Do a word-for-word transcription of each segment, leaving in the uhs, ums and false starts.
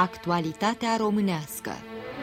Actualitatea românească.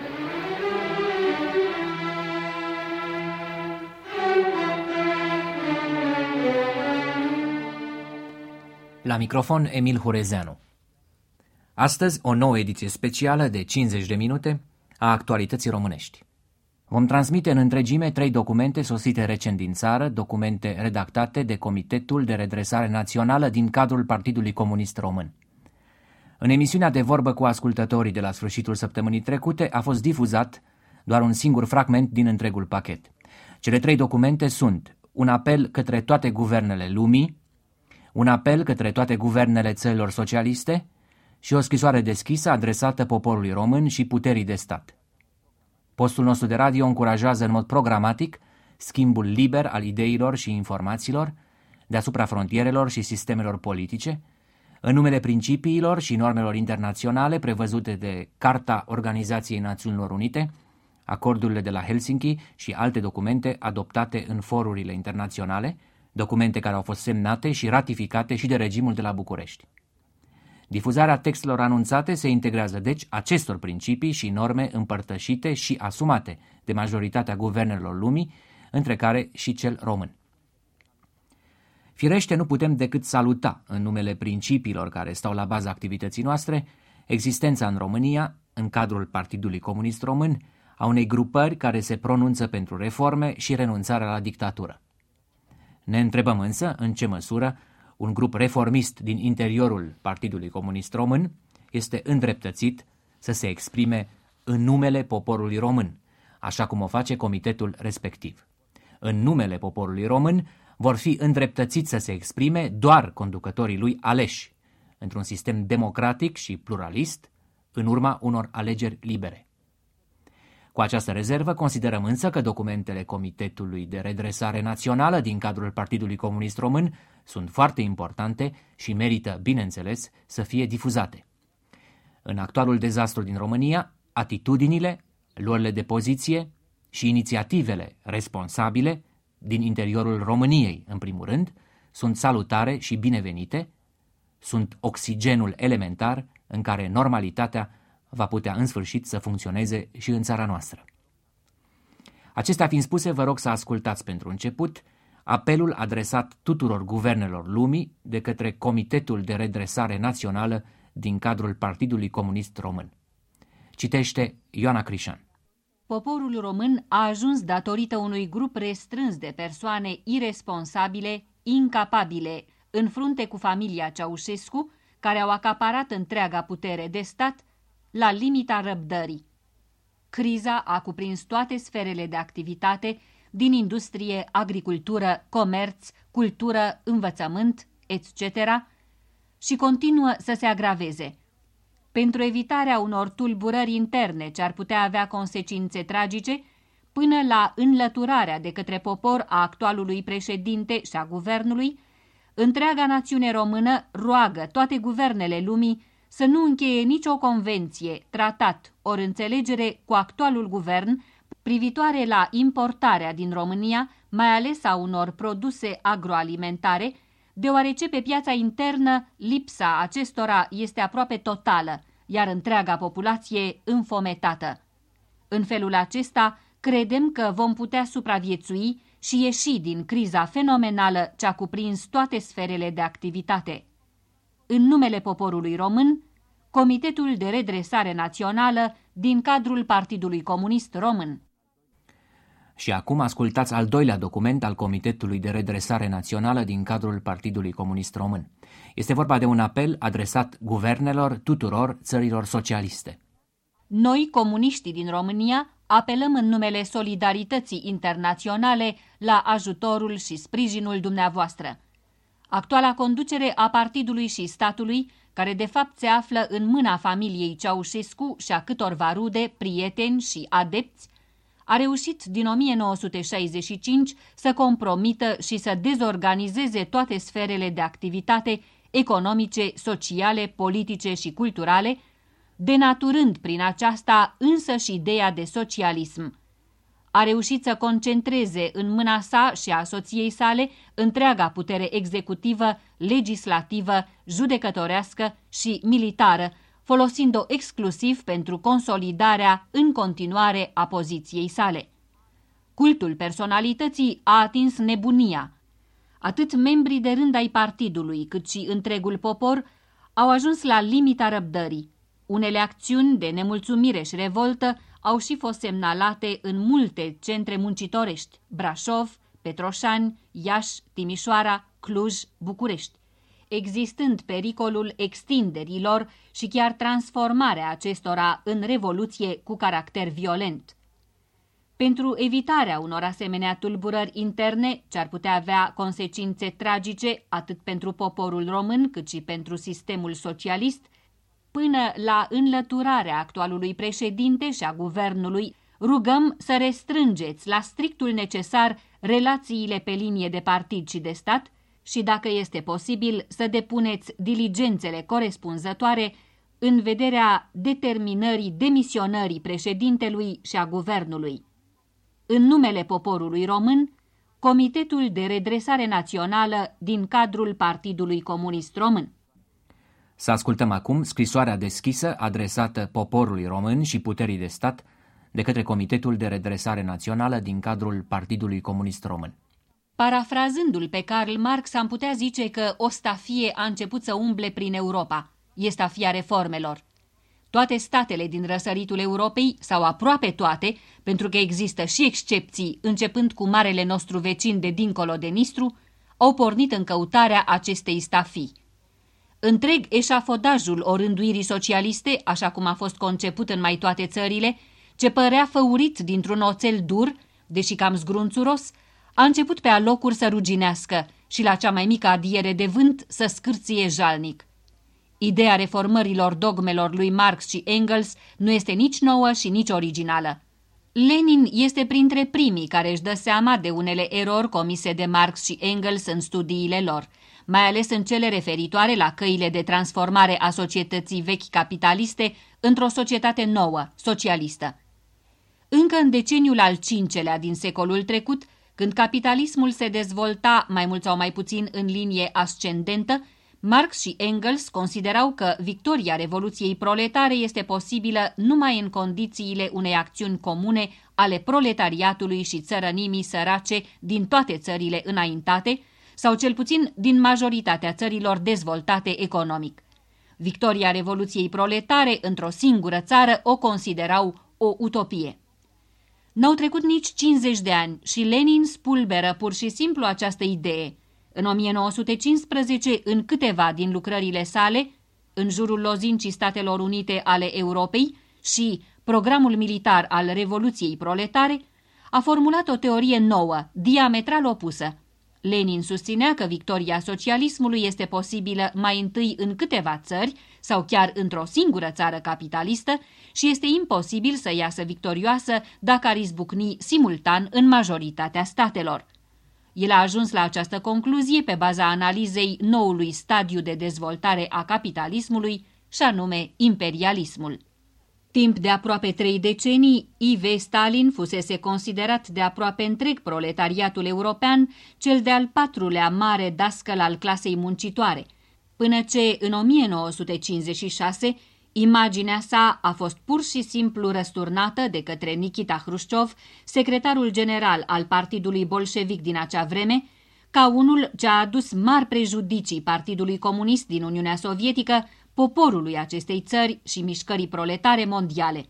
La microfon Emil Hurezeanu. Astăzi o nouă ediție specială de cincizeci de minute a Actualității românești. Vom transmite în întregime trei documente sosite recent din țară, documente redactate de Comitetul de Redresare Națională din cadrul Partidului Comunist Român. În emisiunea de vorbă cu ascultătorii de la sfârșitul săptămânii trecute a fost difuzat doar un singur fragment din întregul pachet. Cele trei documente sunt un apel către toate guvernele lumii, un apel către toate guvernele țărilor socialiste și o scrisoare deschisă adresată poporului român și puterii de stat. Postul nostru de radio încurajează în mod programatic schimbul liber al ideilor și informațiilor deasupra frontierelor și sistemelor politice, în numele principiilor și normelor internaționale prevăzute de Carta Organizației Națiunilor Unite, acordurile de la Helsinki și alte documente adoptate în forurile internaționale, documente care au fost semnate și ratificate și de regimul de la București. Difuzarea textelor anunțate se integrează deci acestor principii și norme împărtășite și asumate de majoritatea guvernelor lumii, între care și cel român. Firește, nu putem decât saluta, în numele principiilor care stau la baza activității noastre, existența în România, în cadrul Partidului Comunist Român, a unei grupări care se pronunță pentru reforme și renunțarea la dictatură. Ne întrebăm însă în ce măsură un grup reformist din interiorul Partidului Comunist Român este îndreptățit să se exprime în numele poporului român, așa cum o face comitetul respectiv. În numele poporului român vor fi îndreptățiți să se exprime doar conducătorii lui aleși, într-un sistem democratic și pluralist, în urma unor alegeri libere. Cu această rezervă, considerăm însă că documentele Comitetului de Redresare Națională din cadrul Partidului Comunist Român sunt foarte importante și merită, bineînțeles, să fie difuzate. În actualul dezastru din România, atitudinile, luările de poziție și inițiativele responsabile din interiorul României, în primul rând, sunt salutare și binevenite, sunt oxigenul elementar în care normalitatea va putea în sfârșit să funcționeze și în țara noastră. Acestea fiind spuse, vă rog să ascultați pentru început apelul adresat tuturor guvernelor lumii de către Comitetul de Redresare Națională din cadrul Partidului Comunist Român. Citește Ioana Crișan. Poporul român a ajuns datorită unui grup restrâns de persoane iresponsabile, incapabile, în frunte cu familia Ceaușescu, care au acaparat întreaga putere de stat, la limita răbdării. Criza a cuprins toate sferele de activitate, din industrie, agricultură, comerț, cultură, învățământ, et cetera, și continuă să se agraveze. Pentru evitarea unor tulburări interne ce ar putea avea consecințe tragice, până la înlăturarea de către popor a actualului președinte și a guvernului, întreaga națiune română roagă toate guvernele lumii să nu încheie nicio convenție, tratat ori înțelegere cu actualul guvern privitoare la importarea din România, mai ales a unor produse agroalimentare, deoarece pe piața internă lipsa acestora este aproape totală, iar întreaga populație înfometată. În felul acesta, credem că vom putea supraviețui și ieși din criza fenomenală ce a cuprins toate sferele de activitate. În numele poporului român, Comitetul de Redresare Națională din cadrul Partidului Comunist Român. Și acum ascultați al doilea document al Comitetului de Redresare Națională din cadrul Partidului Comunist Român. Este vorba de un apel adresat guvernelor tuturor țărilor socialiste. Noi, comuniștii din România, apelăm în numele solidarității internaționale la ajutorul și sprijinul dumneavoastră. Actuala conducere a partidului și statului, care de fapt se află în mâna familiei Ceaușescu și a câtorva rude, prieteni și adepți, a reușit din o mie nouă sute șaizeci și cinci să compromită și să dezorganizeze toate sferele de activitate economice, sociale, politice și culturale, denaturând prin aceasta însăși ideea de socialism. A reușit să concentreze în mâna sa și a soției sale întreaga putere executivă, legislativă, judecătorească și militară, folosind-o exclusiv pentru consolidarea în continuare a poziției sale. Cultul personalității a atins nebunia. Atât membrii de rând ai partidului, cât și întregul popor au ajuns la limita răbdării. Unele acțiuni de nemulțumire și revoltă au și fost semnalate în multe centre muncitorești: Brașov, Petroșani, Iași, Timișoara, Cluj, București, existând pericolul extinderilor și chiar transformarea acestora în revoluție cu caracter violent. Pentru evitarea unor asemenea tulburări interne, ce ar putea avea consecințe tragice atât pentru poporul român cât și pentru sistemul socialist, până la înlăturarea actualului președinte și a guvernului, rugăm să restrângeți la strictul necesar relațiile pe linie de partid și de stat și, dacă este posibil, să depuneți diligențele corespunzătoare în vederea determinării demisionării președintelui și a guvernului. În numele poporului român, Comitetul de Redresare Națională din cadrul Partidului Comunist Român. Să ascultăm acum scrisoarea deschisă adresată poporului român și puterii de stat de către Comitetul de Redresare Națională din cadrul Partidului Comunist Român. Parafrazându-l pe Karl Marx, am putea zice că o stafie a început să umble prin Europa. E stafia reformelor. Toate statele din răsăritul Europei, sau aproape toate, pentru că există și excepții, începând cu marele nostru vecin de dincolo de Nistru, au pornit în căutarea acestei stafii. Întreg eșafodajul orânduirii socialiste, așa cum a fost conceput în mai toate țările, ce părea făurit dintr-un oțel dur, deși cam zgrunțuros, a început pe alocuri să ruginească și la cea mai mică adiere de vânt să scârție jalnic. Ideea reformărilor dogmelor lui Marx și Engels nu este nici nouă și nici originală. Lenin este printre primii care își dă seama de unele erori comise de Marx și Engels în studiile lor, mai ales în cele referitoare la căile de transformare a societății vechi capitaliste într-o societate nouă, socialistă. Încă în deceniul al cincelea din secolul trecut, când capitalismul se dezvolta mai mult sau mai puțin în linie ascendentă, Marx și Engels considerau că victoria Revoluției proletare este posibilă numai în condițiile unei acțiuni comune ale proletariatului și țărănimii sărace din toate țările înaintate, sau cel puțin din majoritatea țărilor dezvoltate economic. Victoria Revoluției proletare într-o singură țară o considerau o utopie. N-au trecut nici cincizeci de ani și Lenin spulberă pur și simplu această idee. În o mie nouă sute cincisprezece, în câteva din lucrările sale, În jurul lozincii Statelor Unite ale Europei și Programul militar al Revoluției proletare, a formulat o teorie nouă, diametral opusă. Lenin susținea că victoria socialismului este posibilă mai întâi în câteva țări sau chiar într-o singură țară capitalistă și este imposibil să iasă victorioasă dacă ar izbucni simultan în majoritatea statelor. El a ajuns la această concluzie pe baza analizei noului stadiu de dezvoltare a capitalismului, și anume imperialismul. Timp de aproape trei decenii, I V Stalin fusese considerat de aproape întreg proletariatul european cel de-al patrulea mare dascăl al clasei muncitoare, până ce, în o mie nouă sute cincizeci și șase, imaginea sa a fost pur și simplu răsturnată de către Nikita Hrușciov, secretarul general al Partidului Bolșevic din acea vreme, ca unul ce a adus mari prejudicii Partidului Comunist din Uniunea Sovietică, poporului acestei țări și mișcării proletare mondiale.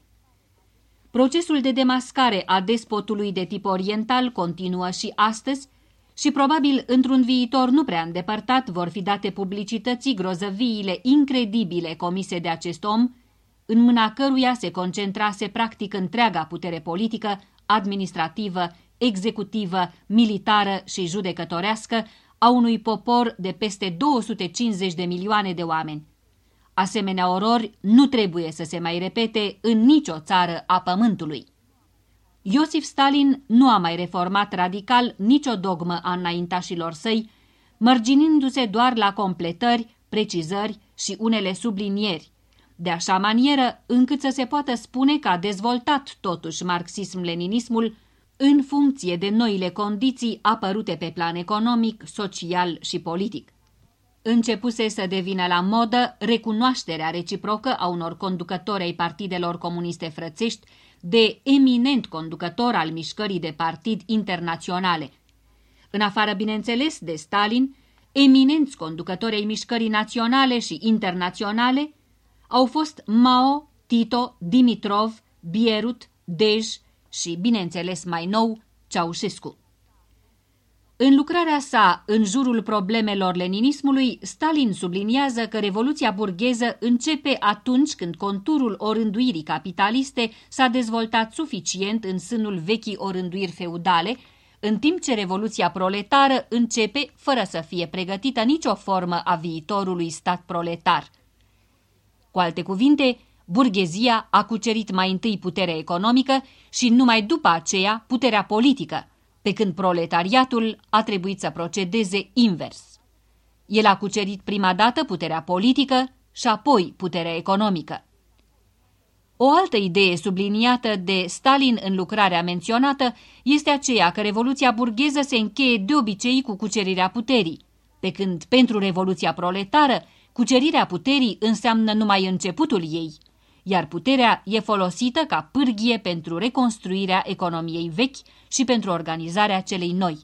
Procesul de demascare a despotului de tip oriental continuă și astăzi și probabil într-un viitor nu prea îndepărtat vor fi date publicității grozăviile incredibile comise de acest om, în mâna căruia se concentrase practic întreaga putere politică, administrativă, executivă, militară și judecătorească a unui popor de peste două sute cincizeci de milioane de oameni. Asemenea orori nu trebuie să se mai repete în nicio țară a pământului. Iosif Stalin nu a mai reformat radical nicio dogmă a înaintașilor săi, mărginindu-se doar la completări, precizări și unele sublinieri, de așa manieră încât să se poată spune că a dezvoltat totuși marxism-leninismul în funcție de noile condiții apărute pe plan economic, social și politic. Începuse să devină la modă recunoașterea reciprocă a unor conducători ai partidelor comuniste frățești de eminent conducător al mișcării de partid internaționale. În afară, bineînțeles, de Stalin, eminenți conducători ai mișcării naționale și internaționale au fost Mao, Tito, Dimitrov, Bierut, Dej și, bineînțeles, mai nou, Ceaușescu. În lucrarea sa în jurul problemelor leninismului, Stalin subliniază că revoluția burgheză începe atunci când conturul orânduirii capitaliste s-a dezvoltat suficient în sânul vechii orânduiri feudale, în timp ce revoluția proletară începe fără să fie pregătită nicio formă a viitorului stat proletar. Cu alte cuvinte, burghezia a cucerit mai întâi puterea economică și numai după aceea puterea politică, pe când proletariatul a trebuit să procedeze invers. El a cucerit prima dată puterea politică și apoi puterea economică. O altă idee subliniată de Stalin în lucrarea menționată este aceea că revoluția burgheză se încheie de obicei cu cucerirea puterii, pe când pentru revoluția proletară cucerirea puterii înseamnă numai începutul ei, iar puterea e folosită ca pârghie pentru reconstruirea economiei vechi și pentru organizarea celei noi.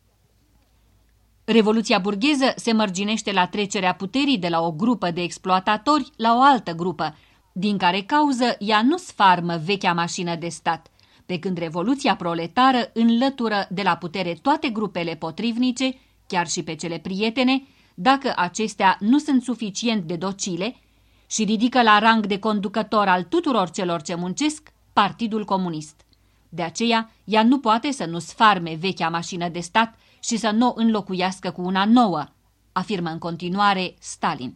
Revoluția burgheză se mărginește la trecerea puterii de la o grupă de exploatatori la o altă grupă, din care cauză ea nu sfarmă vechea mașină de stat, pe când revoluția proletară înlătură de la putere toate grupele potrivnice, chiar și pe cele prietene, dacă acestea nu sunt suficient de docile, și ridică la rang de conducător al tuturor celor ce muncesc Partidul Comunist. De aceea, ea nu poate să nu sfarme vechea mașină de stat și să nu o înlocuiască cu una nouă, afirmă în continuare Stalin.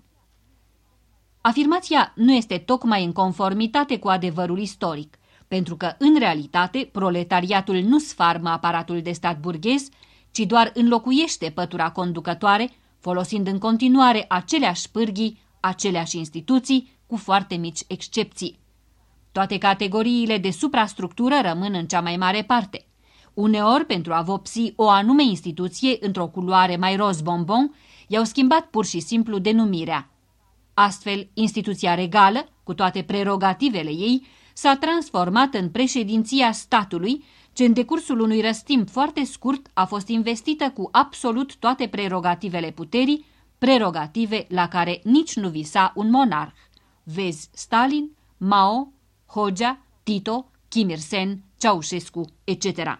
Afirmația nu este tocmai în conformitate cu adevărul istoric, pentru că, în realitate, proletariatul nu sfarmă aparatul de stat burghez, ci doar înlocuiește pătura conducătoare, folosind în continuare aceleași pârghii, aceleași instituții, cu foarte mici excepții. Toate categoriile de suprastructură rămân în cea mai mare parte. Uneori, pentru a vopsi o anume instituție într-o culoare mai roz bonbon, i-au schimbat pur și simplu denumirea. Astfel, instituția regală, cu toate prerogativele ei, s-a transformat în președinția statului, ce în decursul unui răstimp foarte scurt a fost investită cu absolut toate prerogativele puterii, prerogative la care nici nu visa un monarh. Vezi Stalin, Mao, Hoxha, Tito, Kim Il-sen, Ceaușescu, et cetera.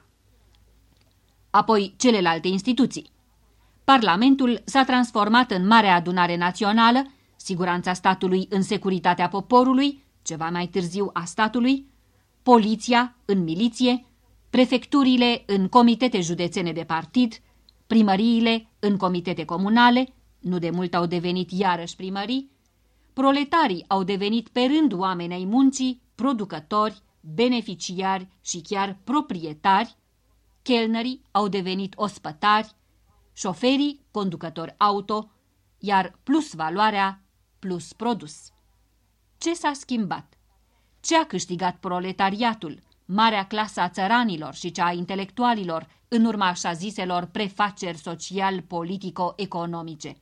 Apoi celelalte instituții. Parlamentul s-a transformat în Marea Adunare Națională, siguranța statului în securitatea poporului, ceva mai târziu a statului, poliția în miliție, prefecturile în comitete județene de partid, primăriile în comitete comunale, nu de mult au devenit iarăși primării, proletarii au devenit pe rând oameni ai muncii, producători, beneficiari și chiar proprietari, chelnerii au devenit ospătari, șoferii conducători auto, iar plus valoarea plus produs. Ce s-a schimbat? Ce a câștigat proletariatul, marea clasă a țăranilor și cea a intelectualilor, în urma așa ziselor prefaceri social-politico-economice?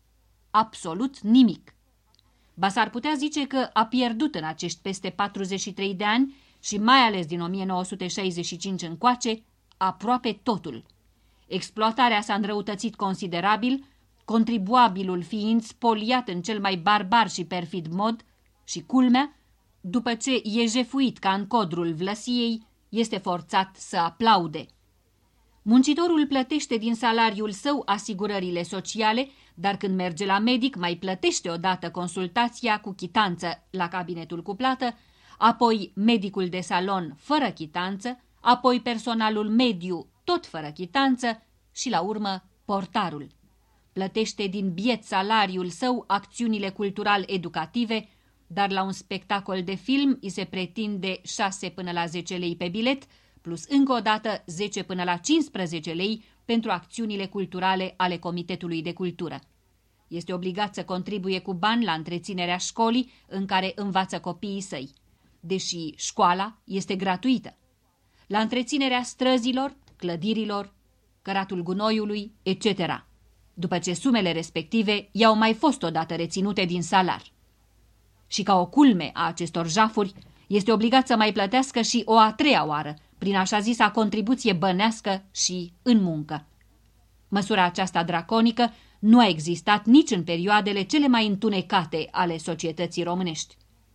Absolut nimic. Ba s-ar putea zice că a pierdut în acești peste patruzeci și trei de ani și mai ales din o mie nouă sute șaizeci și cinci încoace, aproape totul. Exploatarea s-a înrăutățit considerabil, contribuabilul fiind spoliat în cel mai barbar și perfid mod și, culmea, după ce e jefuit ca în codrul vlăsiei, este forțat să aplaude. Muncitorul plătește din salariul său asigurările sociale, dar când merge la medic mai plătește odată consultația cu chitanță la cabinetul cu plată, apoi medicul de salon fără chitanță, apoi personalul mediu tot fără chitanță și la urmă portarul. Plătește din biet salariul său acțiunile cultural-educative, dar la un spectacol de film îi se pretinde șase până la zece lei pe bilet, plus încă o dată zece până la cincisprezece lei pentru acțiunile culturale ale Comitetului de Cultură. Este obligat să contribuie cu bani la întreținerea școlii în care învață copiii săi, deși școala este gratuită. La întreținerea străzilor, clădirilor, căratul gunoiului, et cetera. după ce sumele respective i-au mai fost odată reținute din salar. Și ca o culme a acestor jafuri, este obligat să mai plătească și o a treia oară, prin așa zisa contribuție bănească și în muncă. Măsura aceasta draconică nu a existat nici în perioadele cele mai întunecate ale societății românești.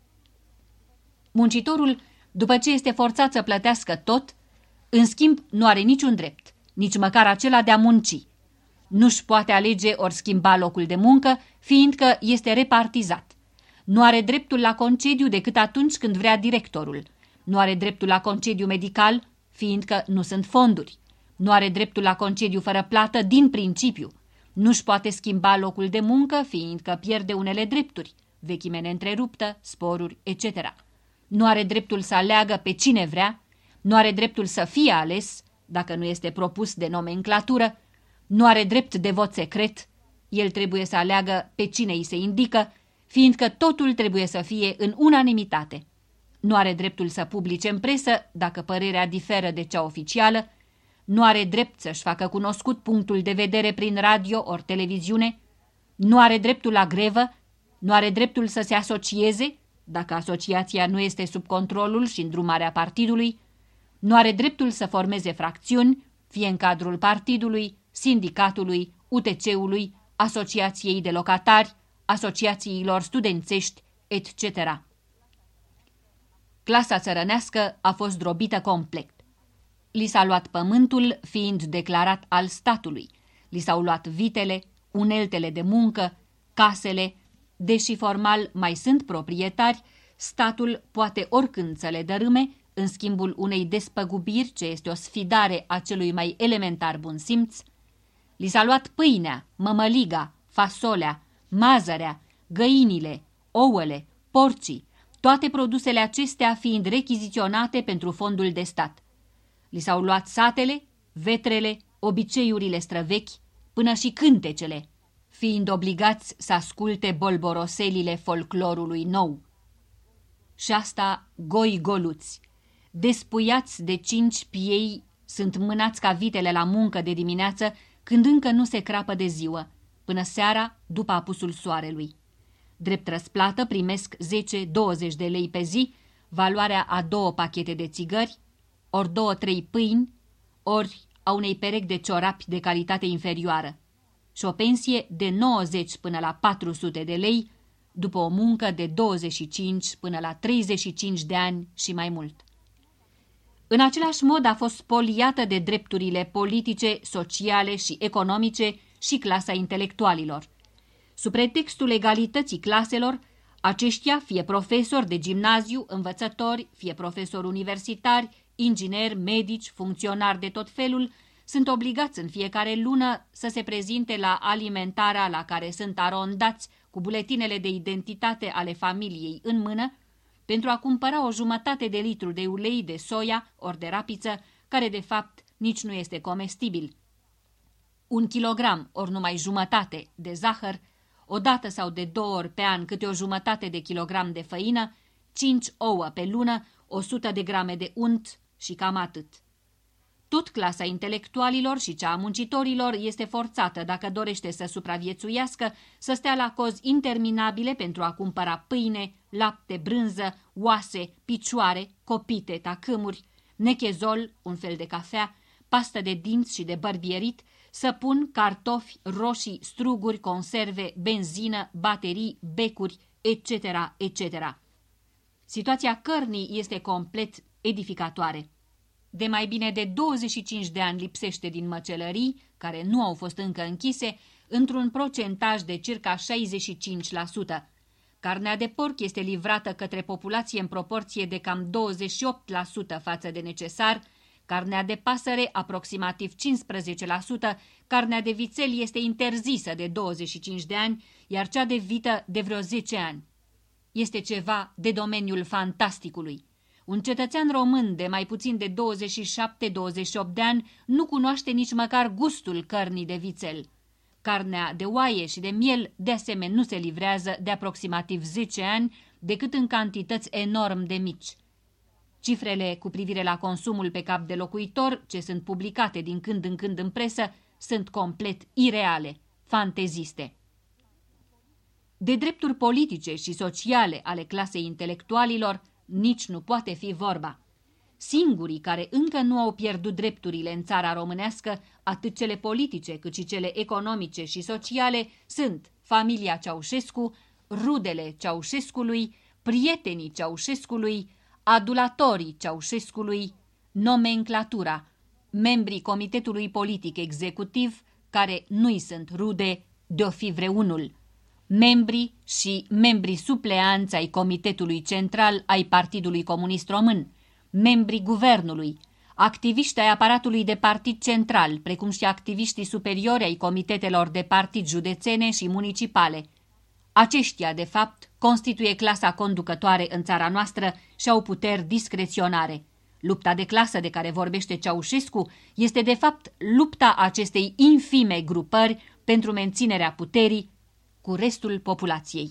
Muncitorul, după ce este forțat să plătească tot, în schimb nu are niciun drept, nici măcar acela de a munci. Nu-și poate alege ori schimba locul de muncă, fiindcă este repartizat. Nu are dreptul la concediu decât atunci când vrea directorul. Nu are dreptul la concediu medical, fiindcă nu sunt fonduri. Nu are dreptul la concediu fără plată din principiu. Nu-și poate schimba locul de muncă, fiindcă pierde unele drepturi, vechime neîntreruptă, sporuri, et cetera. Nu are dreptul să aleagă pe cine vrea, nu are dreptul să fie ales, dacă nu este propus de nomenclatură, nu are drept de vot secret, el trebuie să aleagă pe cine îi se indică, fiindcă totul trebuie să fie în unanimitate. Nu are dreptul să publice în presă, dacă părerea diferă de cea oficială, nu are drept să-și facă cunoscut punctul de vedere prin radio ori televiziune, nu are dreptul la grevă, nu are dreptul să se asocieze, dacă asociația nu este sub controlul și îndrumarea partidului, nu are dreptul să formeze fracțiuni, fie în cadrul partidului, sindicatului, U T C-ului, asociației de locatari, asociațiilor studențești, et cetera. Clasa țărănească a fost drobită complet. Li s-a luat pământul fiind declarat al statului, li s-au luat vitele, uneltele de muncă, casele, deși formal mai sunt proprietari, statul poate oricând să le dărâme în schimbul unei despăgubiri ce este o sfidare a celui mai elementar bun simț. Li s-a luat pâinea, mămăliga, fasolea, mazărea, găinile, ouăle, porcii, toate produsele acestea fiind rechiziționate pentru fondul de stat. Li s-au luat satele, vetrele, obiceiurile străvechi, până și cântecele, fiind obligați să asculte bolboroselile folclorului nou. Și asta goi goluți, despuiați de cinci piei, sunt mânați ca vitele la muncă de dimineață, când încă nu se crapă de ziua, până seara după apusul soarelui. Drept răsplată primesc zece douăzeci de lei pe zi, valoarea a două pachete de țigări, ori două-trei pâini, ori a unei perechi de ciorapi de calitate inferioară și o pensie de nouăzeci până la patru sute de lei, după o muncă de douăzeci și cinci până la treizeci și cinci de ani și mai mult. În același mod a fost spoliată de drepturile politice, sociale și economice și clasa intelectualilor. Sub pretextul egalității claselor, aceștia, fie profesori de gimnaziu, învățători, fie profesori universitari, ingineri, medici, funcționari de tot felul, sunt obligați în fiecare lună să se prezinte la alimentarea la care sunt arondați cu buletinele de identitate ale familiei în mână, pentru a cumpăra o jumătate de litru de ulei de soia ori de rapiță, care de fapt nici nu este comestibil. Un kilogram ori numai jumătate de zahăr, o dată sau de două ori pe an câte o jumătate de kilogram de făină, cinci ouă pe lună, o sută de grame de unt și cam atât. Tot clasa intelectualilor și cea a muncitorilor este forțată, dacă dorește să supraviețuiască, să stea la cozi interminabile pentru a cumpăra pâine, lapte, brânză, oase, picioare, copite, tacâmuri, nechezol, un fel de cafea, pastă de dinți și de bărbierit, săpun, cartofi, roșii, struguri, conserve, benzină, baterii, becuri, et cetera, et cetera. Situația cărnii este complet edificatoare. De mai bine de douăzeci și cinci de ani lipsește din măcelării, care nu au fost încă închise, într-un procentaj de circa șaizeci și cinci la sută. Carnea de porc este livrată către populație în proporție de cam douăzeci și opt la sută față de necesar, carnea de pasăre aproximativ cincisprezece la sută, carnea de vițel este interzisă de douăzeci și cinci de ani, iar cea de vită de vreo zece ani. Este ceva de domeniul fantasticului. Un cetățean român de mai puțin de douăzeci și șapte douăzeci și opt de ani nu cunoaște nici măcar gustul cărnii de vițel. Carnea de oaie și de miel de asemenea nu se livrează de aproximativ zece ani decât în cantități enorm de mici. Cifrele cu privire la consumul pe cap de locuitor, ce sunt publicate din când în când în presă, sunt complet ireale. fanteziste. De drepturi politice și sociale ale clasei intelectualilor nici nu poate fi vorba. Singurii care încă nu au pierdut drepturile în țara românească, atât cele politice cât și cele economice și sociale, sunt familia Ceaușescu, rudele Ceaușescului, prietenii Ceaușescului, adulatorii Ceaușescului, nomenclatura, membrii Comitetului Politic Executiv, care nu-i sunt rude de-o fi vreunul, membrii și membrii supleanți ai Comitetului Central ai Partidului Comunist Român, membrii guvernului, activiști ai aparatului de partid central, precum și activiștii superiori ai comitetelor de partid județene și municipale. Aceștia, de fapt, constituie clasa conducătoare în țara noastră și au puteri discreționare. Lupta de clasă de care vorbește Ceaușescu este, de fapt, lupta acestei infime grupări pentru menținerea puterii cu restul populației.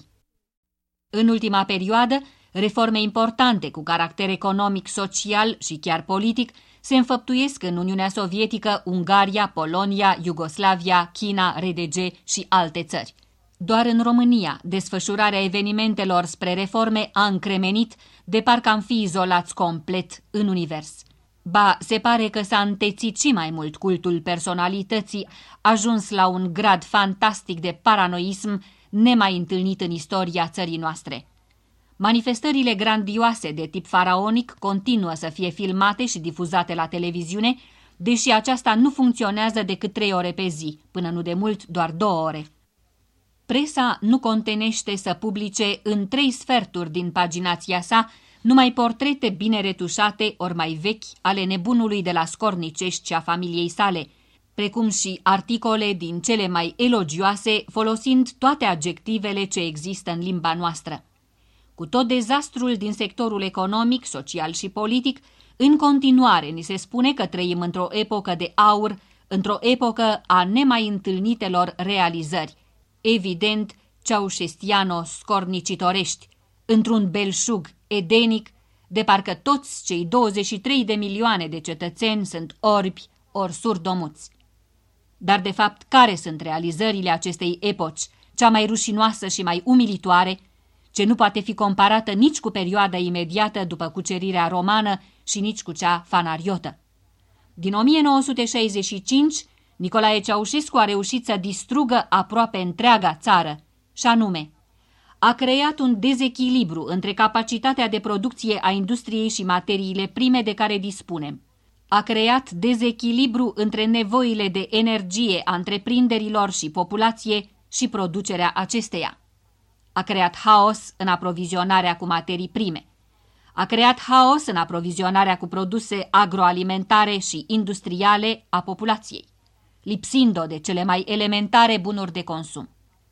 În ultima perioadă, reforme importante cu caracter economic, social și chiar politic se înfăptuiesc în Uniunea Sovietică, Ungaria, Polonia, Iugoslavia, China, R D G și alte țări. Doar în România, desfășurarea evenimentelor spre reforme a încremenit, de parcă am fi izolați complet în univers. Ba, se pare că s-a întețit și mai mult cultul personalității, ajuns la un grad fantastic de paranoism nemai întâlnit în istoria țării noastre. Manifestările grandioase de tip faraonic continuă să fie filmate și difuzate la televiziune, deși aceasta nu funcționează decât trei ore pe zi, până nu de mult doar două ore. Presa nu contenește să publice în trei sferturi din paginația sa numai portrete bine retușate ori mai vechi ale nebunului de la Scornicești și a familiei sale, precum și articole din cele mai elogioase, folosind toate adjectivele ce există în limba noastră. Cu tot dezastrul din sectorul economic, social și politic, în continuare ni se spune că trăim într-o epocă de aur, într-o epocă a nemai întâlnitelor realizări, evident ceaușestiano-scornicitorești, într-un belșug edenic, de parcă toți cei douăzeci și trei de milioane de cetățeni sunt orbi ori surdomuți. Dar, de fapt, care sunt realizările acestei epoci, cea mai rușinoasă și mai umilitoare, ce nu poate fi comparată nici cu perioada imediată după cucerirea romană și nici cu cea fanariotă? Din o mie nouă sute șaizeci și cinci, Nicolae Ceaușescu a reușit să distrugă aproape întreaga țară, și anume, a creat un dezechilibru între capacitatea de producție a industriei și materiile prime de care dispunem. A creat dezechilibru între nevoile de energie a întreprinderilor și populație și producerea acesteia. A creat haos în aprovizionarea cu materii prime. A creat haos în aprovizionarea cu produse agroalimentare și industriale a populației, lipsind-o de cele mai elementare bunuri de consum.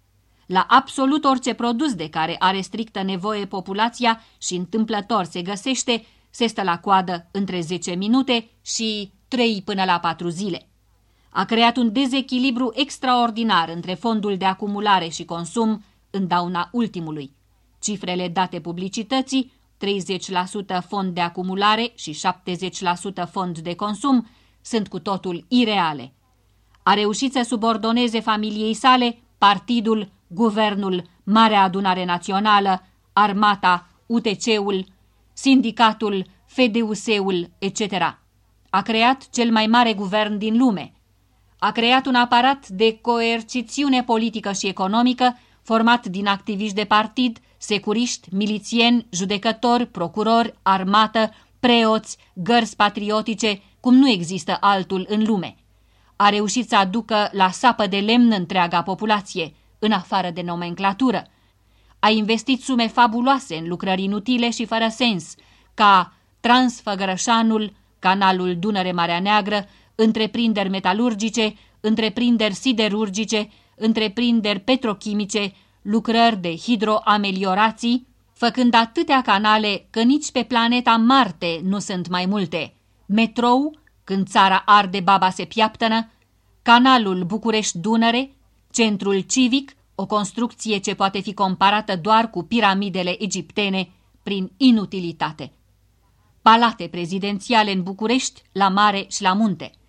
La absolut orice produs de care are strictă nevoie populația și întâmplător se găsește, se stă la coadă între zece minute și trei până la patru zile. A creat un dezechilibru extraordinar între fondul de acumulare și consum în dauna ultimului. Cifrele date publicității, treizeci la sută fond de acumulare și șaptezeci la sută fond de consum, sunt cu totul ireale. A reușit să subordoneze familiei sale partidul, guvernul, Marea Adunare Națională, armata, U T C-ul, sindicatul, F D U S-ul, et cetera. A creat cel mai mare guvern din lume. A creat un aparat de coercițiune politică și economică format din activiști de partid, securiști, milițieni, judecători, procurori, armată, preoți, gărzi patriotice, cum nu există altul în lume. A reușit să aducă la sapă de lemn întreaga populație, în afară de nomenclatură. A investit sume fabuloase în lucrări inutile și fără sens, ca Transfăgărășanul, canalul Dunăre-Marea Neagră, întreprinderi metalurgice, întreprinderi siderurgice, întreprinderi petrochimice, lucrări de hidroameliorații, făcând atâtea canale că nici pe planeta Marte nu sunt mai multe. Metrou, când țara arde, baba se piaptănă, canalul București-Dunăre, centrul civic, o construcție ce poate fi comparată doar cu piramidele egiptene prin inutilitate. Palate prezidențiale în București, la mare și la munte.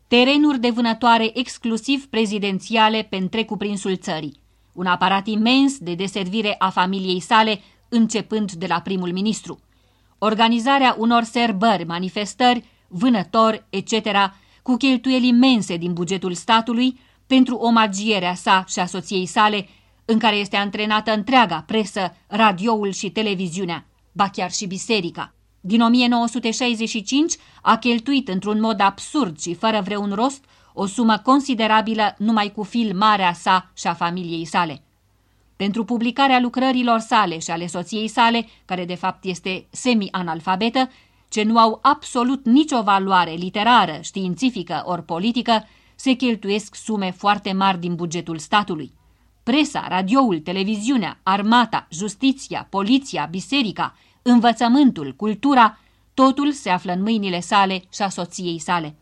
terenuri de vânătoare exclusiv prezidențiale pe întreg cuprinsul țării, un aparat imens de deservire a familiei sale, începând de la primul ministru, organizarea unor serbări, manifestări, vânători, et cetera, cu cheltuieli imense din bugetul statului pentru omagierea sa și a soției sale, în care este antrenată întreaga presă, radioul și televiziunea, ba chiar și biserica. Din o mie nouă sute șaizeci și cinci a cheltuit într-un mod absurd și fără vreun rost o sumă considerabilă numai cu filmarea sa și a familiei sale. Pentru publicarea lucrărilor sale și ale soției sale, care de fapt este semi-analfabetă, ce nu au absolut nicio valoare literară, științifică ori politică, se cheltuiesc sume foarte mari din bugetul statului. Presa, radioul, televiziunea, armata, justiția, poliția, biserica, învățământul, cultura, totul se află în mâinile sale și a soției sale.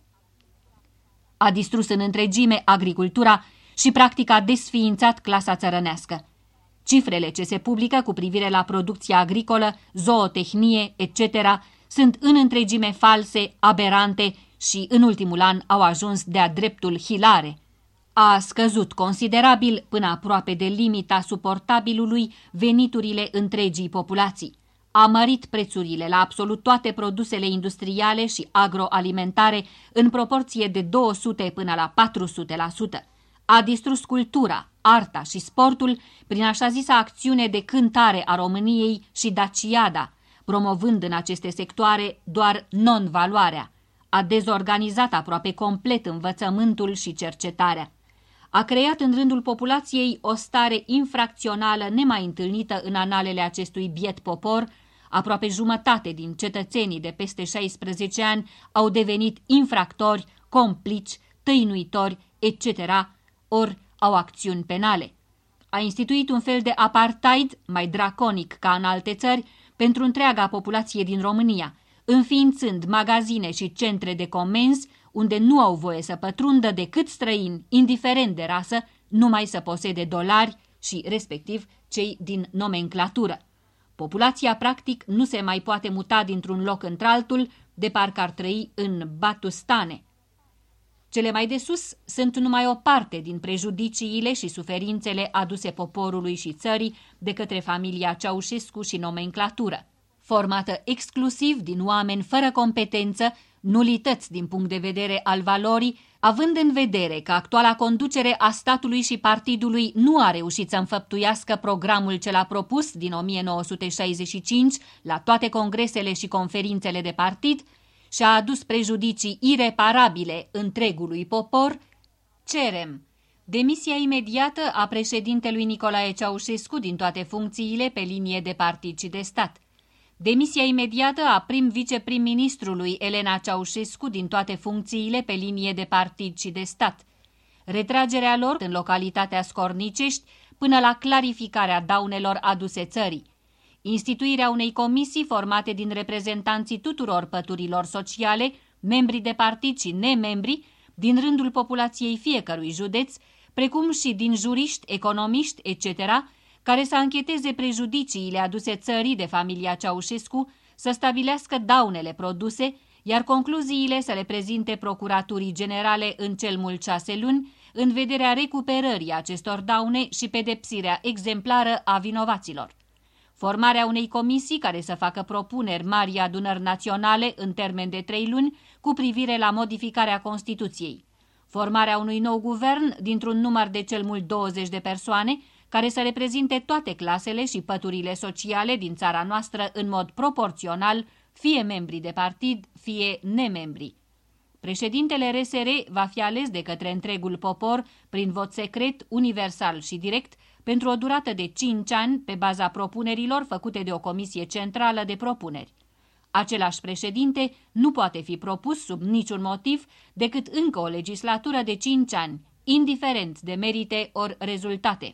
A distrus în întregime agricultura și practic a desființat clasa țărănească. Cifrele ce se publică cu privire la producția agricolă, zootehnie, et cetera sunt în întregime false, aberante și în ultimul an au ajuns de-a dreptul hilare. A scăzut considerabil până aproape de limita suportabilului veniturile întregii populații. A mărit prețurile la absolut toate produsele industriale și agroalimentare în proporție de două sute până la patru sute la sută. A distrus cultura, arta și sportul prin așa zisa acțiune de cântare a României și Daciada, promovând în aceste sectoare doar non-valoarea. A dezorganizat aproape complet învățământul și cercetarea. A creat în rândul populației o stare infracțională nemai întâlnită în analele acestui biet popor. Aproape jumătate din cetățenii de peste șaisprezece ani au devenit infractori, complici, tăinuitori, et cetera, ori au acțiuni penale. A instituit un fel de apartheid, mai draconic ca în alte țări, pentru întreaga populație din România, înființând magazine și centre de comenzi unde nu au voie să pătrundă decât străini, indiferent de rasă, numai să posede dolari și, respectiv, cei din nomenclatură. Populația, practic, nu se mai poate muta dintr-un loc într-altul, de parcă ar trăi în Batustane. Cele mai de sus sunt numai o parte din prejudiciile și suferințele aduse poporului și țării de către familia Ceaușescu și nomenclatură, formată exclusiv din oameni fără competență, nulități din punct de vedere al valorii, având în vedere că actuala conducere a statului și partidului nu a reușit să înfăptuiască programul ce l-a propus din o mie nouă sute șaizeci și cinci la toate congresele și conferințele de partid și a adus prejudicii ireparabile întregului popor, cerem demisia imediată a președintelui Nicolae Ceaușescu din toate funcțiile pe linie de partid și de stat, demisia imediată a prim-viceprim-ministrului Elena Ceaușescu din toate funcțiile pe linie de partid și de stat, retragerea lor în localitatea Scornicești până la clarificarea daunelor aduse țării, instituirea unei comisii formate din reprezentanții tuturor păturilor sociale, membri de partid și nemembri, din rândul populației fiecărui județ, precum și din juriști, economiști, et cetera, care să ancheteze prejudiciile aduse țării de familia Ceaușescu, să stabilească daunele produse, iar concluziile să le prezinte Procuraturii Generale în cel mult șase luni, în vederea recuperării acestor daune și pedepsirea exemplară a vinovaților. Formarea unei comisii care să facă propuneri mari adunări naționale în termen de trei luni cu privire la modificarea Constituției. Formarea unui nou guvern dintr-un număr de cel mult douăzeci de persoane, care să reprezinte toate clasele și păturile sociale din țara noastră în mod proporțional, fie membri de partid, fie nemembri. Președintele R S R va fi ales de către întregul popor prin vot secret, universal și direct, pentru o durată de cinci ani, pe baza propunerilor făcute de o comisie centrală de propuneri. Același președinte nu poate fi propus sub niciun motiv decât încă o legislatură de cinci ani, indiferent de merite ori rezultate.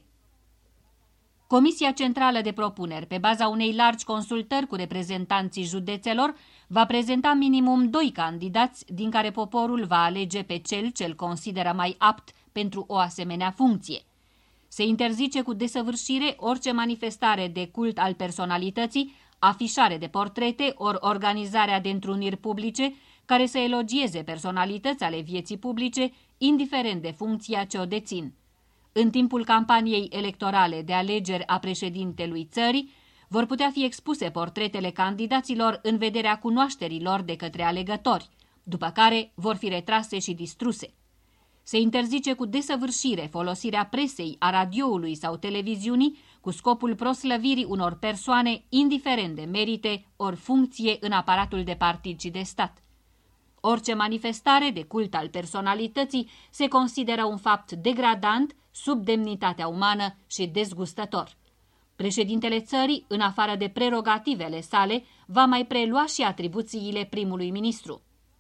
Comisia Centrală de Propuneri, pe baza unei largi consultări cu reprezentanții județelor, va prezenta minimum doi candidați, din care poporul va alege pe cel ce îl consideră mai apt pentru o asemenea funcție. Se interzice cu desăvârșire orice manifestare de cult al personalității, afișare de portrete ori organizarea de întruniri publice care să elogieze personalități ale vieții publice, indiferent de funcția ce o dețin. În timpul campaniei electorale de alegeri a președintelui țării, vor putea fi expuse portretele candidaților în vederea cunoașterilor de către alegători, după care vor fi retrase și distruse. Se interzice cu desăvârșire folosirea presei, a radioului sau televiziunii cu scopul proslăvirii unor persoane, indiferent de merite ori funcție în aparatul de partid și de stat. Orice manifestare de cult al personalității se consideră un fapt degradant, sub demnitatea umană și dezgustător. Președintele țării, în afară de prerogativele sale, va mai prelua și atribuțiile primului ministru.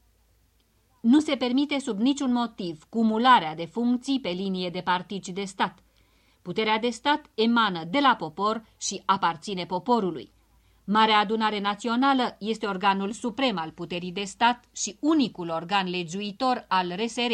Nu se permite sub niciun motiv cumularea de funcții pe linie de partid și de stat. Puterea de stat emană de la popor și aparține poporului. Marea Adunare Națională este organul suprem al puterii de stat și unicul organ legiuitor al R S R.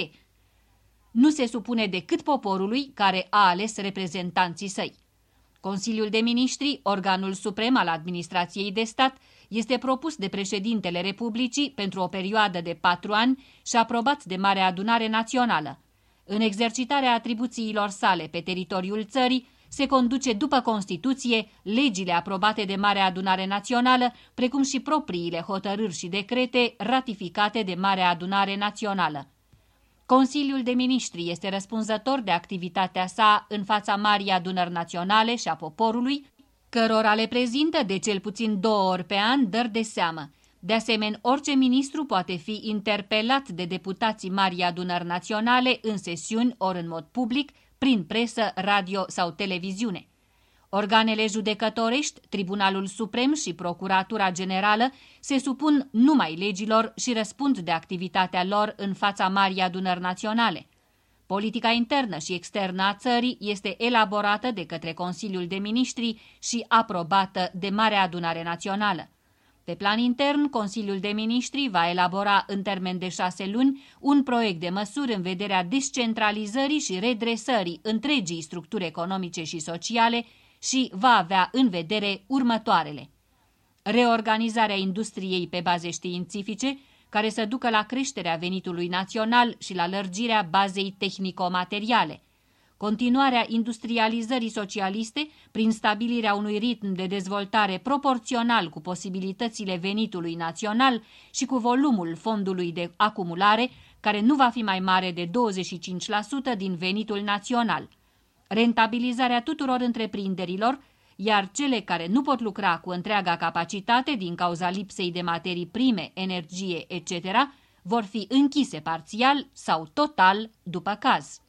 Nu se supune decât poporului care a ales reprezentanții săi. Consiliul de Ministri, organul suprem al administrației de stat, este propus de președintele Republicii pentru o perioadă de patru ani și aprobat de Marea Adunare Națională. În exercitarea atribuțiilor sale pe teritoriul țării, se conduce după Constituție legile aprobate de Marea Adunare Națională, precum și propriile hotărâri și decrete ratificate de Marea Adunare Națională. Consiliul de Ministri este răspunzător de activitatea sa în fața Marii Adunări Naționale și a poporului, cărora le prezintă de cel puțin două ori pe an dări de seamă. De asemenea, orice ministru poate fi interpelat de deputații Marii Adunări Naționale în sesiuni ori în mod public, prin presă, radio sau televiziune. Organele judecătorești, Tribunalul Suprem și Procuratura Generală se supun numai legilor și răspund de activitatea lor în fața Marii Adunări Naționale. Politica internă și externă a țării este elaborată de către Consiliul de Ministri și aprobată de Marea Adunare Națională. Pe plan intern, Consiliul de Ministri va elabora în termen de șase luni un proiect de măsuri în vederea descentralizării și redresării întregii structuri economice și sociale și va avea în vedere următoarele: reorganizarea industriei pe baze științifice, care să ducă la creșterea venitului național și la lărgirea bazei tehnico-materiale, continuarea industrializării socialiste prin stabilirea unui ritm de dezvoltare proporțional cu posibilitățile venitului național și cu volumul fondului de acumulare, care nu va fi mai mare de douăzeci și cinci la sută din venitul național, rentabilizarea tuturor întreprinderilor, iar cele care nu pot lucra cu întreaga capacitate din cauza lipsei de materii prime, energie, et cetera, vor fi închise parțial sau total după caz.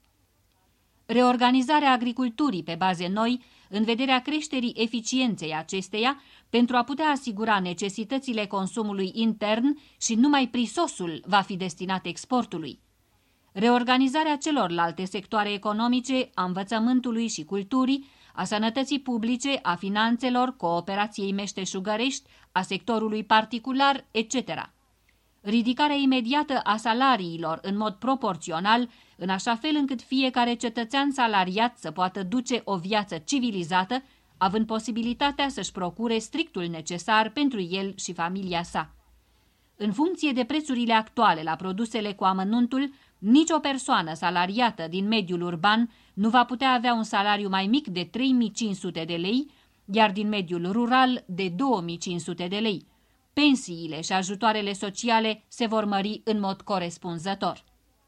Reorganizarea agriculturii pe baze noi, în vederea creșterii eficienței acesteia, pentru a putea asigura necesitățile consumului intern și numai prisosul va fi destinat exportului. Reorganizarea celorlalte sectoare economice, a învățământului și culturii, a sănătății publice, a finanțelor, cooperației meșteșugărești, a sectorului particular, et cetera. Ridicarea imediată a salariilor în mod proporțional, în așa fel încât fiecare cetățean salariat să poată duce o viață civilizată, având posibilitatea să-și procure strictul necesar pentru el și familia sa. În funcție de prețurile actuale la produsele cu amănuntul, nicio persoană salariată din mediul urban nu va putea avea un salariu mai mic de trei mii cinci sute de lei, iar din mediul rural de două mii cinci sute de lei. Pensiile și ajutoarele sociale se vor mări în mod corespunzător.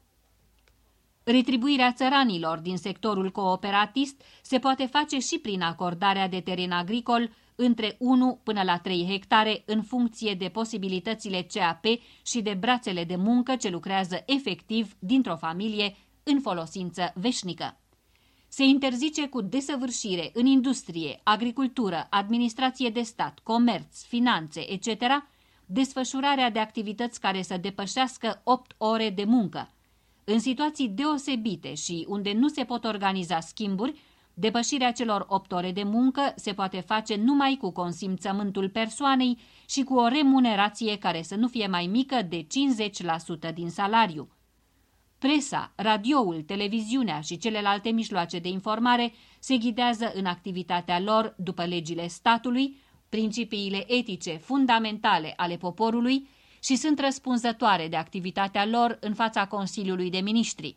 Retribuirea țăranilor din sectorul cooperativist se poate face și prin acordarea de teren agricol între unu până la trei hectare în funcție de posibilitățile C A P și de brațele de muncă ce lucrează efectiv dintr-o familie în folosință veșnică. Se interzice cu desăvârșire în industrie, agricultură, administrație de stat, comerț, finanțe, et cetera, desfășurarea de activități care să depășească opt ore de muncă. În situații deosebite și unde nu se pot organiza schimburi, depășirea celor opt ore de muncă se poate face numai cu consimțământul persoanei și cu o remunerație care să nu fie mai mică de cincizeci la sută din salariu. Presa, radioul, televiziunea și celelalte mijloace de informare se ghidează în activitatea lor după legile statului, principiile etice fundamentale ale poporului și sunt răspunzătoare de activitatea lor în fața Consiliului de Ministri.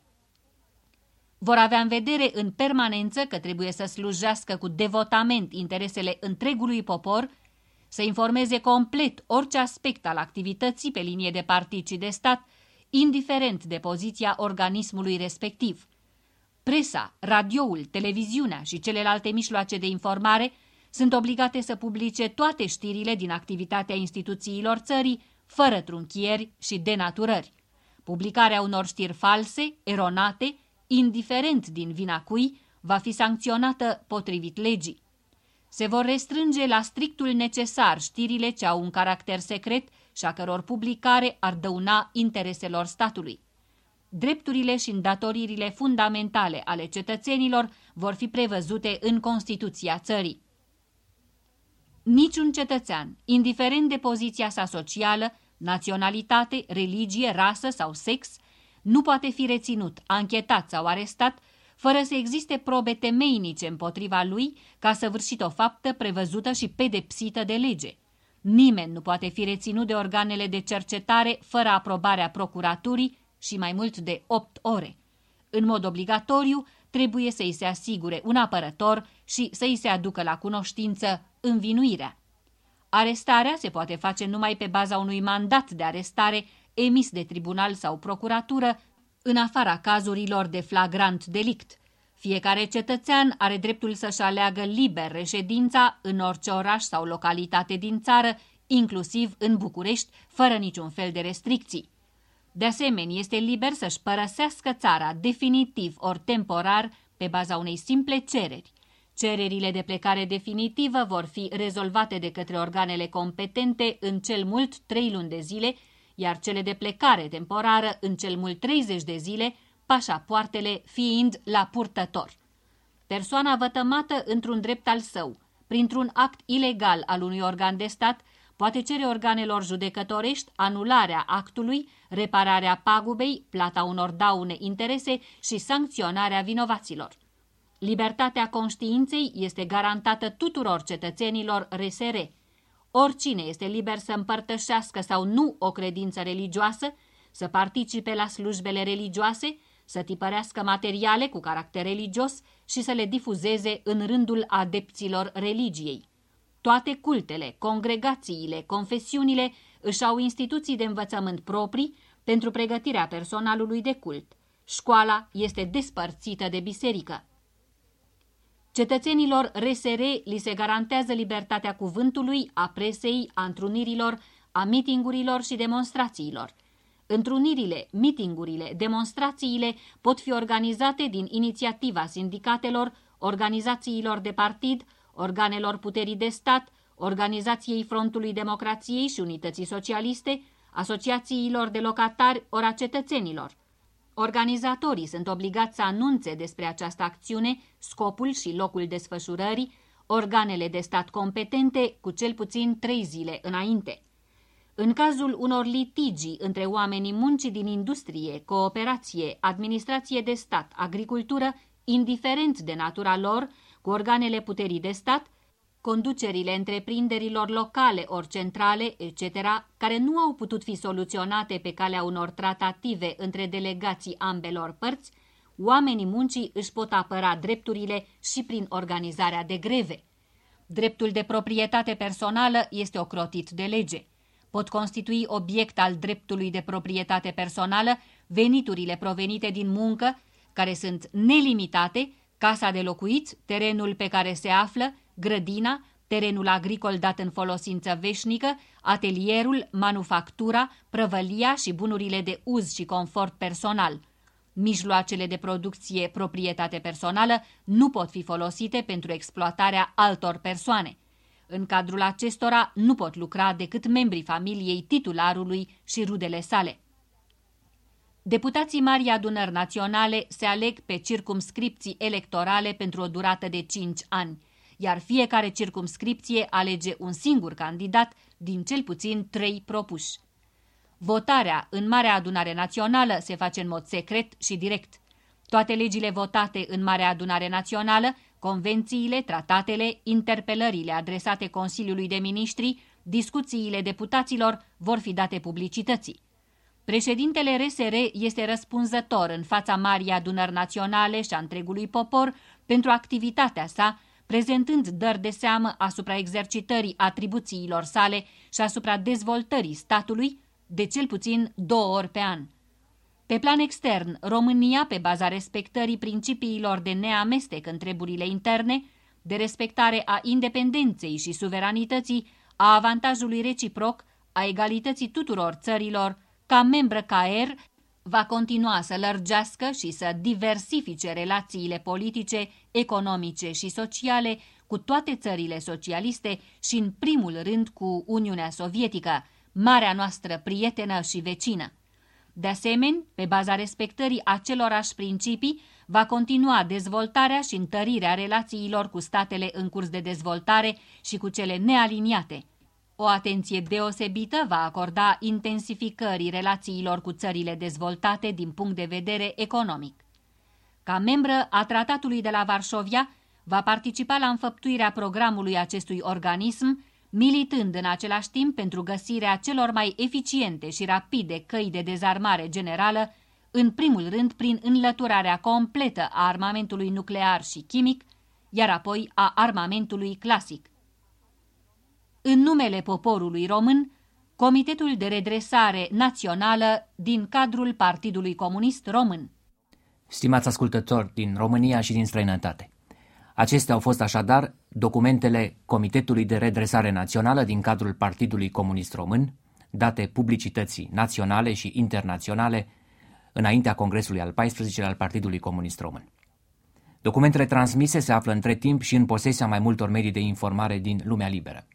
Vor avea în vedere în permanență că trebuie să slujească cu devotament interesele întregului popor, să informeze complet orice aspect al activității pe linie de partid și de stat, indiferent de poziția organismului respectiv. Presa, radioul, televiziunea și celelalte mijloace de informare sunt obligate să publice toate știrile din activitatea instituțiilor țării, fără trunchieri și denaturări. Publicarea unor știri false, eronate, indiferent din vina cui, va fi sancționată potrivit legii. Se vor restrânge la strictul necesar știrile ce au un caracter secret și a căror publicare ar dăuna intereselor statului. Drepturile și îndatoririle fundamentale ale cetățenilor vor fi prevăzute în Constituția țării. Niciun cetățean, indiferent de poziția sa socială, naționalitate, religie, rasă sau sex, nu poate fi reținut, anchetat sau arestat fără să existe probe temeinice împotriva lui ca săvârșit o faptă prevăzută și pedepsită de lege. Nimeni nu poate fi reținut de organele de cercetare fără aprobarea procuraturii și mai mult de opt ore. În mod obligatoriu, trebuie să îi se asigure un apărător și să îi se aducă la cunoștință învinuirea. Arestarea se poate face numai pe baza unui mandat de arestare emis de tribunal sau procuratură, în afara cazurilor de flagrant delict. Fiecare cetățean are dreptul să-și aleagă liber reședința în orice oraș sau localitate din țară, inclusiv în București, fără niciun fel de restricții. De asemenea, este liber să-și părăsească țara definitiv ori temporar pe baza unei simple cereri. Cererile de plecare definitivă vor fi rezolvate de către organele competente în cel mult trei luni de zile, iar cele de plecare temporară în cel mult treizeci de zile, pașapoartele fiind la purtător. Persoana vătămată într-un drept al său, printr-un act ilegal al unui organ de stat, poate cere organelor judecătorești anularea actului, repararea pagubei, plata unor daune, interese și sancționarea vinovaților. Libertatea conștiinței este garantată tuturor cetățenilor R S R. Oricine este liber să împărtășească sau nu o credință religioasă, să participe la slujbele religioase, să tipărească materiale cu caracter religios și să le difuzeze în rândul adepților religiei. Toate cultele, congregațiile, confesiunile își au instituții de învățământ proprii pentru pregătirea personalului de cult. Școala este despărțită de biserică. Cetățenilor R S R li se garantează libertatea cuvântului, a presei, a întrunirilor, a mitingurilor și demonstrațiilor. Întrunirile, mitingurile, demonstrațiile pot fi organizate din inițiativa sindicatelor, organizațiilor de partid, organelor puterii de stat, Organizației Frontului Democrației și Unității Socialiste, asociațiilor de locatari ori a cetățenilor. Organizatorii sunt obligați să anunțe despre această acțiune, scopul și locul desfășurării, organele de stat competente cu cel puțin trei zile înainte. În cazul unor litigii între oamenii muncii din industrie, cooperație, administrație de stat, agricultură, indiferent de natura lor, cu organele puterii de stat, conducerile întreprinderilor locale ori centrale, et cetera, care nu au putut fi soluționate pe calea unor tratative între delegații ambelor părți, oamenii muncii își pot apăra drepturile și prin organizarea de greve. Dreptul de proprietate personală este ocrotit de lege. Pot constitui obiect al dreptului de proprietate personală veniturile provenite din muncă, care sunt nelimitate, casa de locuit, terenul pe care se află, grădina, terenul agricol dat în folosință veșnică, atelierul, manufactura, prăvălia și bunurile de uz și confort personal. Mijloacele de producție proprietate personală nu pot fi folosite pentru exploatarea altor persoane. În cadrul acestora nu pot lucra decât membrii familiei titularului și rudele sale. Deputații Marii Adunări Naționale se aleg pe circumscripții electorale pentru o durată de cinci ani, iar fiecare circumscripție alege un singur candidat din cel puțin trei propuși. Votarea în Marea Adunare Națională se face în mod secret și direct. Toate legile votate în Marea Adunare Națională, convențiile, tratatele, interpelările adresate Consiliului de Ministri, discuțiile deputaților vor fi date publicității. Președintele R S R este răspunzător în fața Marii Adunări Naționale și a întregului popor pentru activitatea sa, prezentând dări de seamă asupra exercitării atribuțiilor sale și asupra dezvoltării statului de cel puțin două ori pe an. Pe plan extern, România, pe baza respectării principiilor de neamestec în treburile interne, de respectare a independenței și suveranității, a avantajului reciproc, a egalității tuturor țărilor, ca membră C A R, va continua să lărgească și să diversifice relațiile politice, economice și sociale cu toate țările socialiste și, în primul rând, cu Uniunea Sovietică, marea noastră prietenă și vecină. De asemenea, pe baza respectării acelorași principii, va continua dezvoltarea și întărirea relațiilor cu statele în curs de dezvoltare și cu cele nealiniate. O atenție deosebită va acorda intensificării relațiilor cu țările dezvoltate din punct de vedere economic. Ca membră a Tratatului de la Varșovia, va participa la înfăptuirea programului acestui organism, militând în același timp pentru găsirea celor mai eficiente și rapide căi de dezarmare generală, în primul rând prin înlăturarea completă a armamentului nuclear și chimic, iar apoi a armamentului clasic. În numele poporului român, Comitetul de Redresare Națională din cadrul Partidului Comunist Român. Stimați ascultători din România și din străinătate, acestea au fost așadar documentele Comitetului de Redresare Națională din cadrul Partidului Comunist Român, date publicității naționale și internaționale înaintea Congresului al paisprezecelea al Partidului Comunist Român. Documentele transmise se află între timp și în posesia mai multor medii de informare din lumea liberă.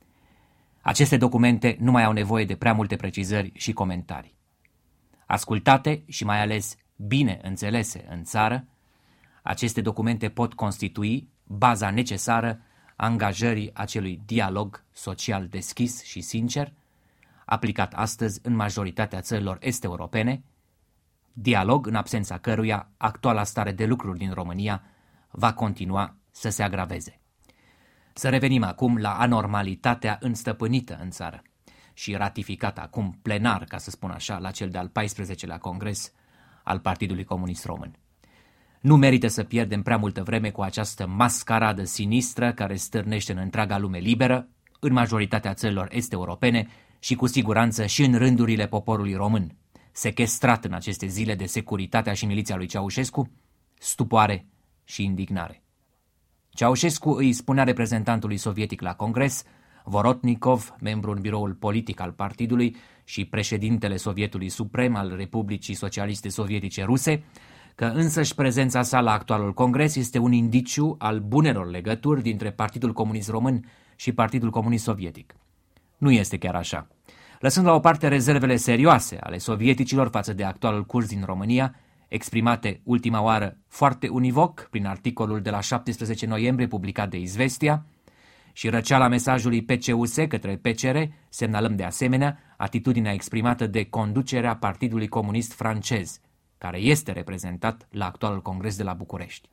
Aceste documente nu mai au nevoie de prea multe precizări și comentarii. Ascultate și mai ales bine înțelese în țară, aceste documente pot constitui baza necesară angajării acelui dialog social deschis și sincer, aplicat astăzi în majoritatea țărilor est-europene, dialog în absența căruia actuala stare de lucruri din România va continua să se agraveze. Să revenim acum la anormalitatea înstăpânită în țară și ratificată acum plenar, ca să spun așa, la cel de-al paisprezecelea Congres al Partidului Comunist Român. Nu merită să pierdem prea multă vreme cu această mascaradă sinistră care stârnește în întreaga lume liberă, în majoritatea țărilor est-europene și cu siguranță și în rândurile poporului român, sechestrat în aceste zile de securitatea și miliția lui Ceaușescu, stupoare și indignare. Ceaușescu îi spunea reprezentantului sovietic la Congres, Vorotnikov, membru în biroul politic al partidului și președintele Sovietului Suprem al Republicii Socialiste Sovietice Ruse, că însăși prezența sa la actualul Congres este un indiciu al bunelor legături dintre Partidul Comunist Român și Partidul Comunist Sovietic. Nu este chiar așa. Lăsând la o parte rezervele serioase ale sovieticilor față de actualul curs din România, exprimate ultima oară foarte univoc prin articolul de la șaptesprezece noiembrie publicat de Izvestia, și răceala mesajului P C U S către P C R, semnalăm de asemenea atitudinea exprimată de conducerea Partidului Comunist francez, care este reprezentat la actualul congres de la București.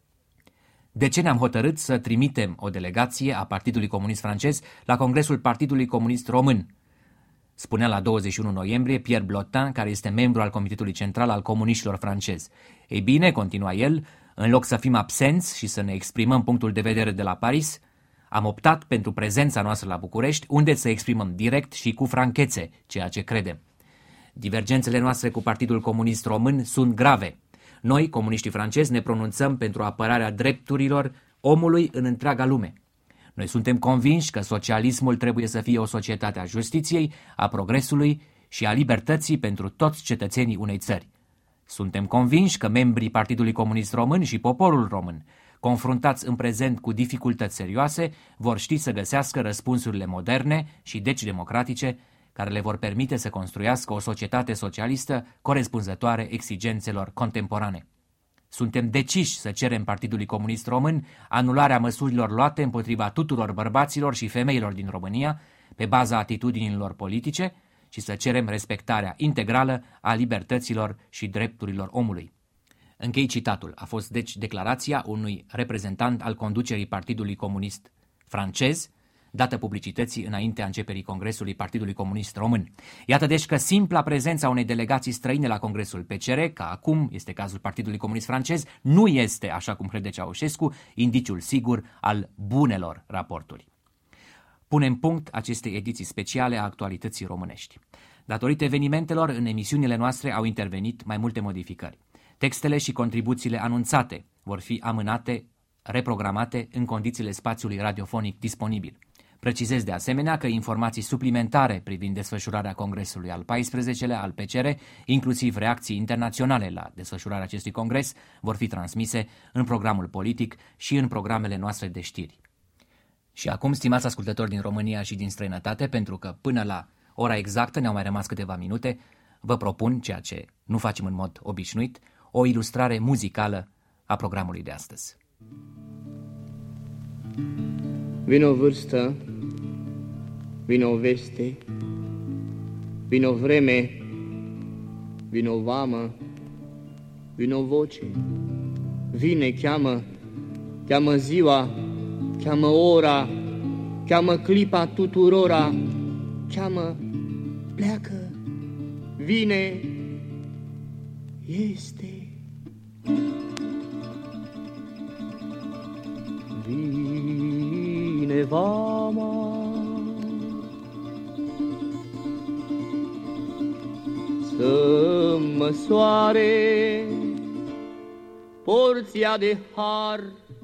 De ce ne-am hotărât să trimitem o delegație a Partidului Comunist francez la Congresul Partidului Comunist Român? Spunea la douăzeci și unu noiembrie Pierre Blotin, care este membru al Comitetului Central al Comuniștilor francezi. Ei bine, continua el, în loc să fim absenți și să ne exprimăm punctul de vedere de la Paris, am optat pentru prezența noastră la București, unde să exprimăm direct și cu franchețe ceea ce credem. Divergențele noastre cu Partidul Comunist Român sunt grave. Noi, comuniștii francezi, ne pronunțăm pentru apărarea drepturilor omului în întreaga lume. Noi suntem convinși că socialismul trebuie să fie o societate a justiției, a progresului și a libertății pentru toți cetățenii unei țări. Suntem convinși că membrii Partidului Comunist Român și poporul român, confruntați în prezent cu dificultăți serioase, vor ști să găsească răspunsurile moderne și deci democratice care le vor permite să construiască o societate socialistă corespunzătoare exigențelor contemporane. Suntem deciși să cerem Partidului Comunist Român anularea măsurilor luate împotriva tuturor bărbaților și femeilor din România pe baza atitudinilor politice și să cerem respectarea integrală a libertăților și drepturilor omului. Închei citatul. A fost deci declarația unui reprezentant al conducerii Partidului Comunist francez, dată publicității înaintea începerii Congresului Partidului Comunist Român. Iată deci că simpla prezența unei delegații străine la Congresul P C R, ca acum este cazul Partidului Comunist Francez, nu este, așa cum crede Ceaușescu, indiciul sigur al bunelor raporturi. Punem punct acestei ediții speciale a Actualității Românești. Datorită evenimentelor, în emisiunile noastre au intervenit mai multe modificări. Textele și contribuțiile anunțate vor fi amânate, reprogramate în condițiile spațiului radiofonic disponibil. Precizez de asemenea că informații suplimentare privind desfășurarea Congresului al paisprezecelea al P C R, inclusiv reacții internaționale la desfășurarea acestui congres, vor fi transmise în programul politic și în programele noastre de știri. Și acum, stimați ascultători din România și din străinătate, pentru că până la ora exactă ne-au mai rămas câteva minute, vă propun, ceea ce nu facem în mod obișnuit, o ilustrare muzicală a programului de astăzi. Vine o vârstă, vine o veste, vine o vreme, vine o vamă, vine o voce, vine, cheamă, cheamă ziua, cheamă ora, cheamă clipa tuturora, cheamă, pleacă, vine, este. Vine vama să măsoare porția de har.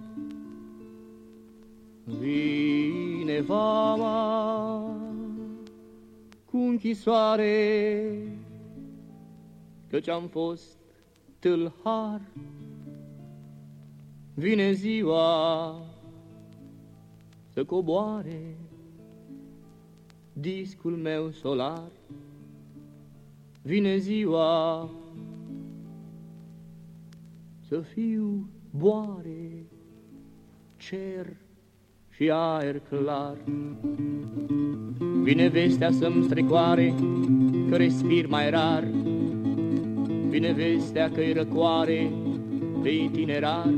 Vine vama cu închisoare, căci am fost tâlhar. Vine ziua să coboare discul meu solar. Vine ziua să fiu boare, cer și aer clar. Vine vestea să-mi strecoare că respir mai rar. Vine vestea că-i răcoare pe itinerar.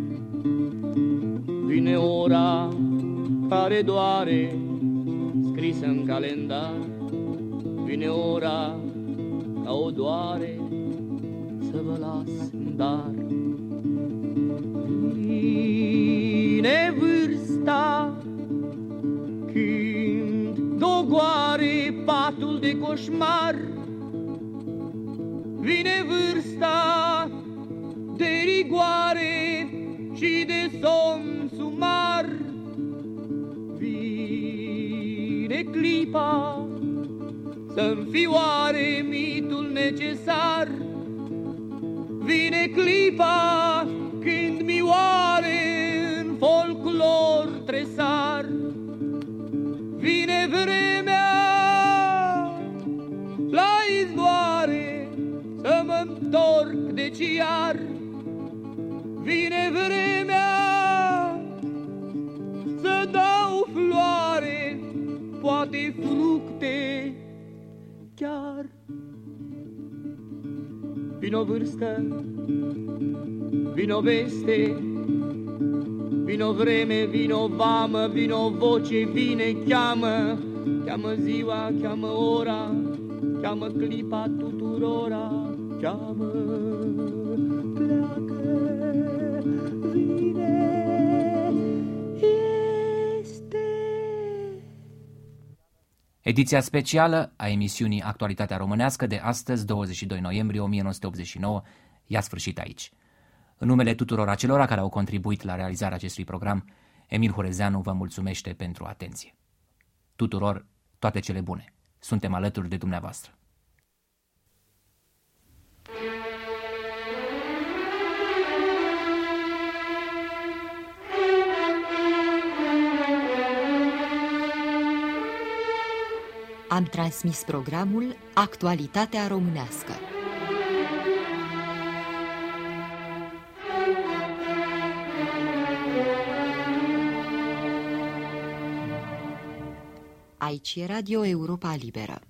Vine ora care doare, scrisă în calendar. Vine ora ca o doare să vă las în dar. Vine vârsta când dogoare patul de coșmar. Vine vârsta de rigoare și de somn sumar. Vine clipa să înfioare mitul necesar. Vine clipa când mioare în folclor tresar. Vine vremea la izvoare să mă întorc deci iar. Vine vremea să dau floare, poate fructe chiar. Vine o vârstă, vine o veste, vine o vreme, vine o vamă, vine o voce, vine, cheamă, cheamă ziua, cheamă ora, cheamă clipa tuturora, cheamă, pleacă, vine, este. Ediția specială a emisiunii Actualitatea Românească de astăzi, douăzeci și doi noiembrie o mie nouă sute optzeci și nouă, i-a sfârșit aici. În numele tuturor acelora care au contribuit la realizarea acestui program, Emil Hurezeanu vă mulțumește pentru atenție. Tuturor toate cele bune. Suntem alături de dumneavoastră. Am transmis programul Actualitatea Românească. Aici e Radio Europa Liberă.